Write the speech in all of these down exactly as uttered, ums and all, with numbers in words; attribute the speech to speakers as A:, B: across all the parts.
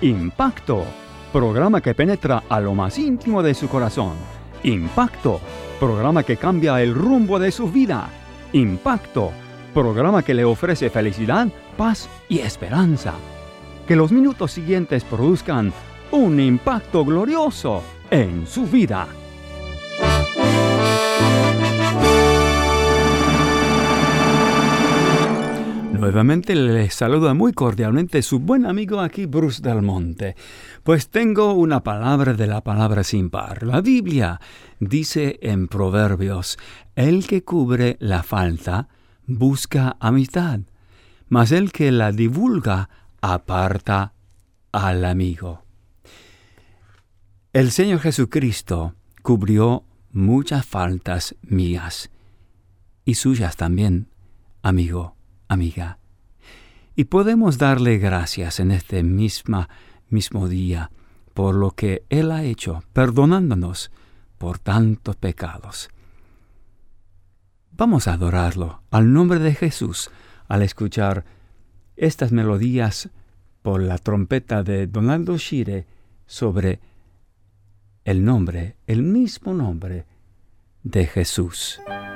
A: Impacto, programa que penetra a lo más íntimo de su corazón. Impacto, programa que cambia el rumbo de su vida. Impacto, programa que le ofrece felicidad, paz y esperanza. Que los minutos siguientes produzcan un impacto glorioso en su vida. Nuevamente les saluda muy cordialmente su buen amigo aquí, Bruce Del Monte. Pues tengo una palabra de la palabra sin par. La Biblia dice en Proverbios: el que cubre la falta busca amistad, mas el que la divulga aparta al amigo. El Señor Jesucristo cubrió muchas faltas mías y suyas también, amigo, amiga. Y podemos darle gracias en este misma, mismo día por lo que Él ha hecho, perdonándonos por tantos pecados. Vamos a adorarlo al nombre de Jesús al escuchar estas melodías por la trompeta de Donaldo Shire sobre el nombre, el mismo nombre de Jesús.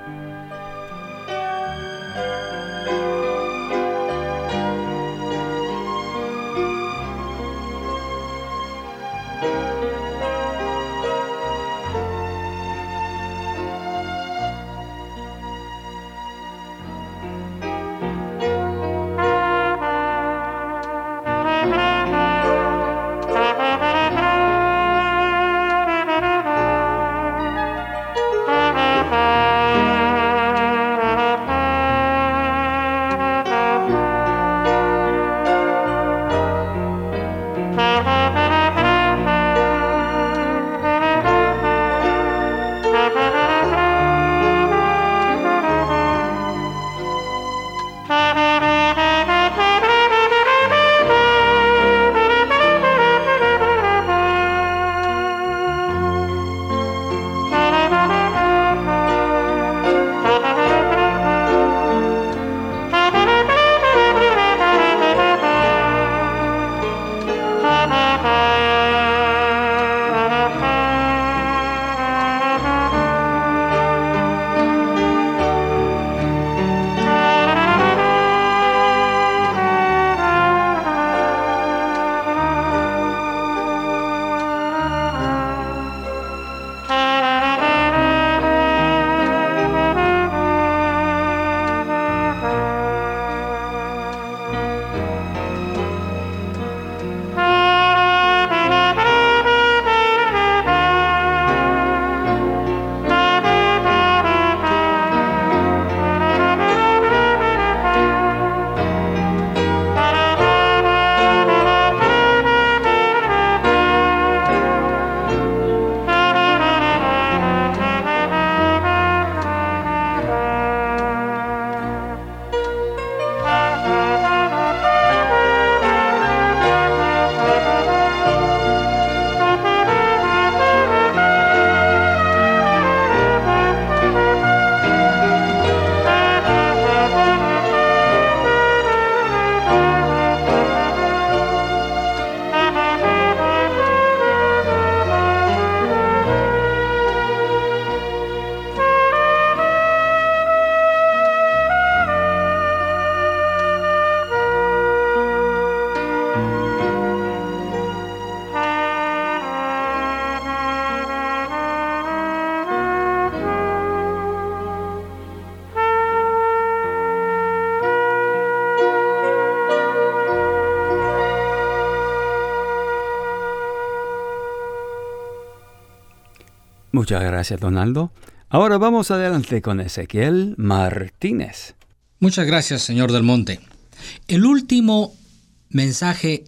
A: Muchas gracias, Donaldo. Ahora vamos adelante con Ezequiel Martínez.
B: Muchas gracias, señor Del Monte. El último mensaje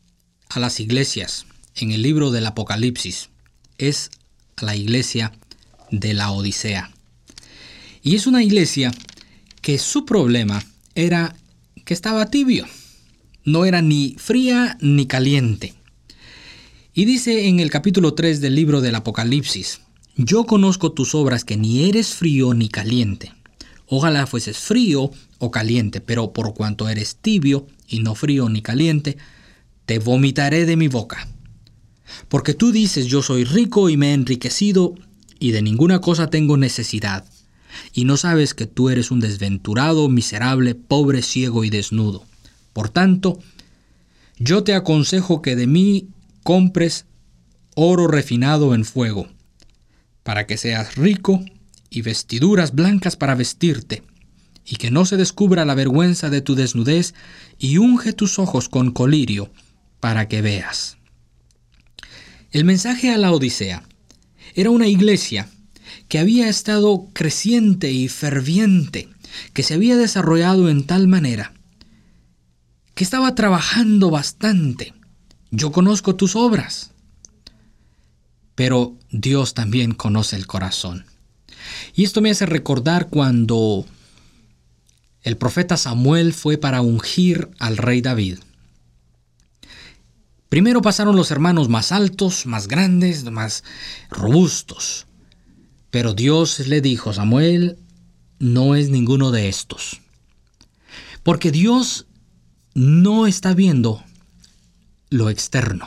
B: a las iglesias en el libro del Apocalipsis es a la iglesia de la Odisea. Y es una iglesia que su problema era que estaba tibio. No era ni fría ni caliente. Y dice en el capítulo tres del libro del Apocalipsis: yo conozco tus obras, que ni eres frío ni caliente. Ojalá fueses frío o caliente, pero por cuanto eres tibio y no frío ni caliente, te te vomitaré de mi boca. Porque tú dices, yo soy rico y me he enriquecido, y de ninguna cosa tengo necesidad, y no sabes que tú eres un desventurado, miserable, pobre, ciego y desnudo. Por tanto, yo te aconsejo que de mí compres oro refinado en fuego, para que seas rico, y vestiduras blancas para vestirte, y que no se descubra la vergüenza de tu desnudez, y unge tus ojos con colirio, para que veas. El mensaje a la Odisea era una iglesia que había estado creciente y ferviente, que se había desarrollado en tal manera, que estaba trabajando bastante. Yo conozco tus obras, pero Dios también conoce el corazón. Y esto me hace recordar cuando el profeta Samuel fue para ungir al rey David. Primero pasaron los hermanos más altos, más grandes, más robustos. Pero Dios le dijo, Samuel, no es ninguno de estos. Porque Dios no está viendo lo externo.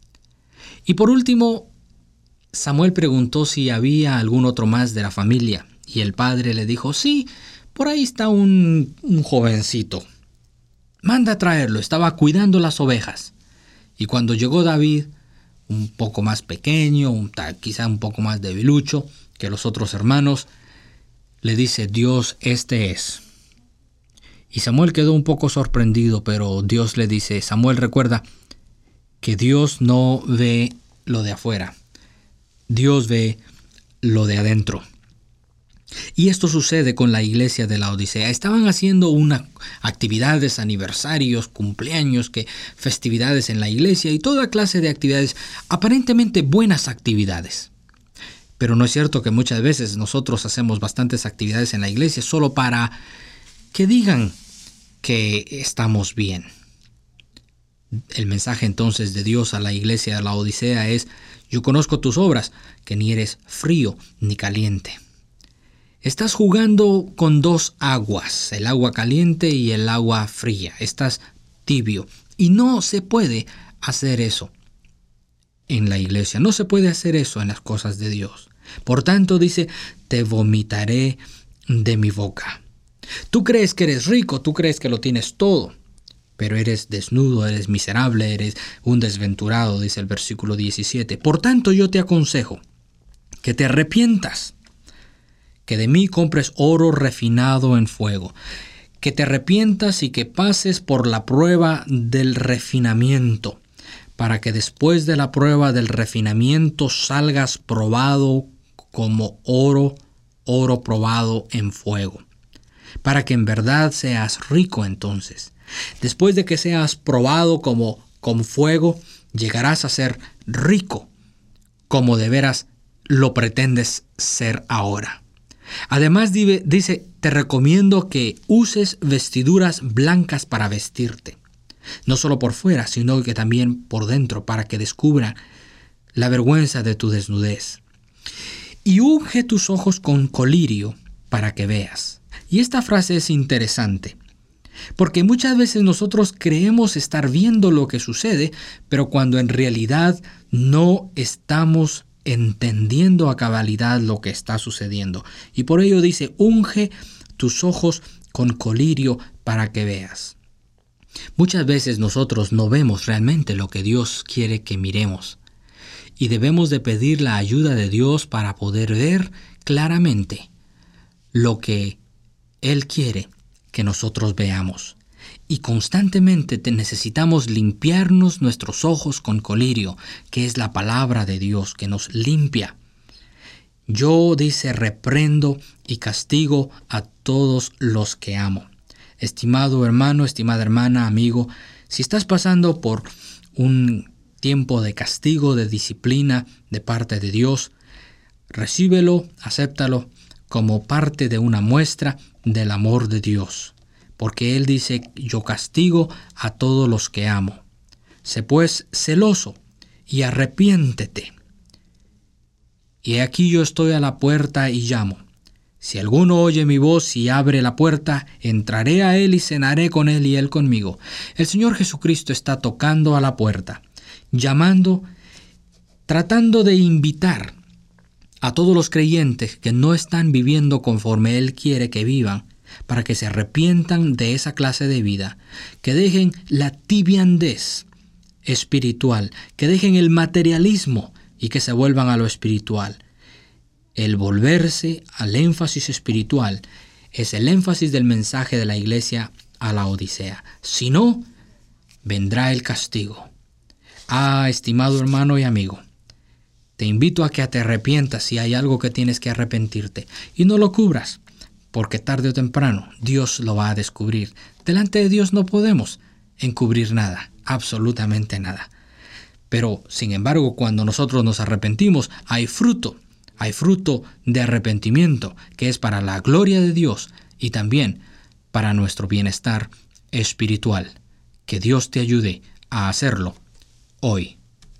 B: Y por último, Samuel preguntó si había algún otro más de la familia. Y el padre le dijo, sí, por ahí está un, un jovencito. Manda a traerlo, estaba cuidando las ovejas. Y cuando llegó David, un poco más pequeño, un, quizá un poco más debilucho que los otros hermanos, le dice, Dios, este es. Y Samuel quedó un poco sorprendido, pero Dios le dice, Samuel, recuerda que Dios no ve lo de afuera, Dios ve lo de adentro. Y esto sucede con la iglesia de la Odisea. Estaban haciendo una actividades, aniversarios, cumpleaños, que festividades en la iglesia y toda clase de actividades, aparentemente buenas actividades. Pero no es cierto que muchas veces nosotros hacemos bastantes actividades en la iglesia solo para que digan que estamos bien. El mensaje entonces de Dios a la iglesia de la Odisea es, yo conozco tus obras, que ni eres frío ni caliente. Estás jugando con dos aguas, el agua caliente y el agua fría. Estás tibio. Y no se puede hacer eso en la iglesia. No se puede hacer eso en las cosas de Dios. Por tanto, dice, te vomitaré de mi boca. Tú crees que eres rico, tú crees que lo tienes todo, pero eres desnudo, eres miserable, eres un desventurado, dice el versículo diecisiete. Por tanto, yo te aconsejo que te arrepientas, que de mí compres oro refinado en fuego, que te arrepientas y que pases por la prueba del refinamiento, para que después de la prueba del refinamiento salgas probado como oro, oro probado en fuego, para que en verdad seas rico entonces. Después de que seas probado como con fuego, llegarás a ser rico, como de veras lo pretendes ser ahora. Además dice, te recomiendo que uses vestiduras blancas para vestirte, no solo por fuera, sino que también por dentro, para que descubran la vergüenza de tu desnudez. Y unge tus ojos con colirio para que veas. Y esta frase es interesante, porque muchas veces nosotros creemos estar viendo lo que sucede, pero cuando en realidad no estamos entendiendo a cabalidad lo que está sucediendo. Y por ello dice, unge tus ojos con colirio para que veas. Muchas veces nosotros no vemos realmente lo que Dios quiere que miremos. Y debemos de pedir la ayuda de Dios para poder ver claramente lo que Él quiere que nosotros veamos. Y constantemente te necesitamos limpiarnos nuestros ojos con colirio, que es la palabra de Dios que nos limpia. Yo, dice, reprendo y castigo a todos los que amo. Estimado hermano, estimada hermana, amigo, si estás pasando por un tiempo de castigo, de disciplina de parte de Dios, recíbelo, acéptalo como parte de una muestra del amor de Dios. Porque Él dice, yo castigo a todos los que amo. Sé pues celoso y arrepiéntete. Y aquí yo estoy a la puerta y llamo. Si alguno oye mi voz y abre la puerta, entraré a él y cenaré con él y él conmigo. El Señor Jesucristo está tocando a la puerta, llamando, tratando de invitar a todos los creyentes que no están viviendo conforme Él quiere que vivan, para que se arrepientan de esa clase de vida, que dejen la tibiandez espiritual, que dejen el materialismo y que se vuelvan a lo espiritual. El volverse al énfasis espiritual es el énfasis del mensaje de la iglesia a la Odisea. Si no, vendrá el castigo. Ah, estimado hermano y amigo, te invito a que te arrepientas si hay algo que tienes que arrepentirte y no lo cubras, porque tarde o temprano Dios lo va a descubrir. Delante de Dios no podemos encubrir nada, absolutamente nada. Pero, sin embargo, cuando nosotros nos arrepentimos, hay fruto. Hay fruto de arrepentimiento que es para la gloria de Dios y también para nuestro bienestar espiritual. Que Dios te ayude a hacerlo hoy.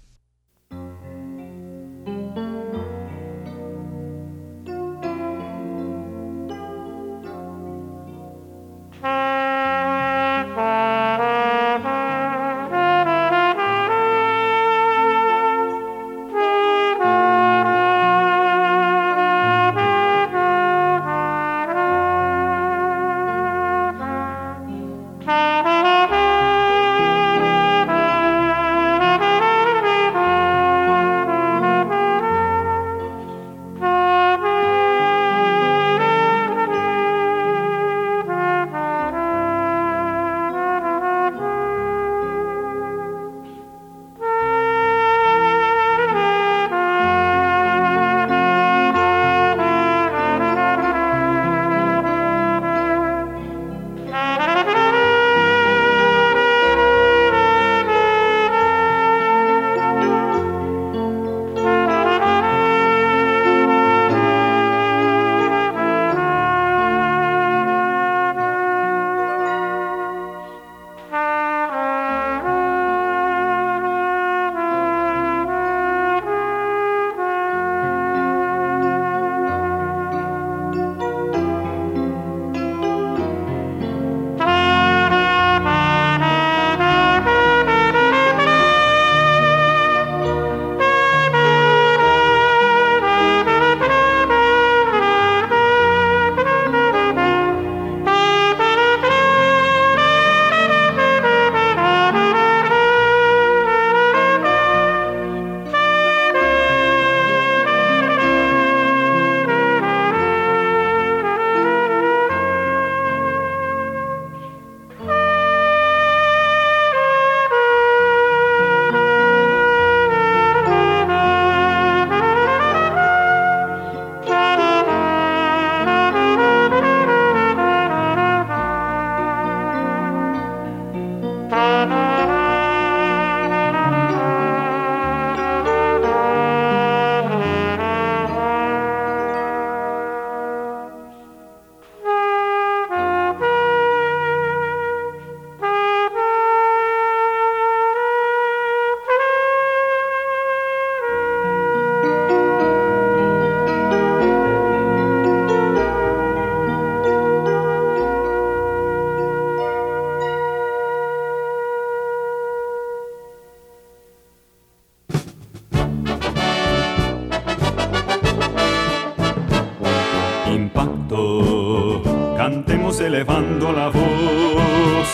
A: Cantemos elevando la voz,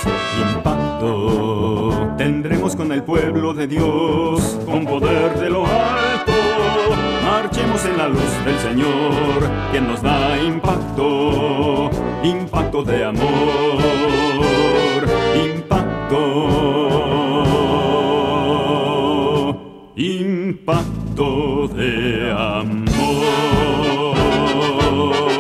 A: impacto tendremos con el pueblo de Dios, con poder de lo alto, marchemos en la luz del Señor, quien nos da impacto, impacto de amor, impacto, impacto de amor.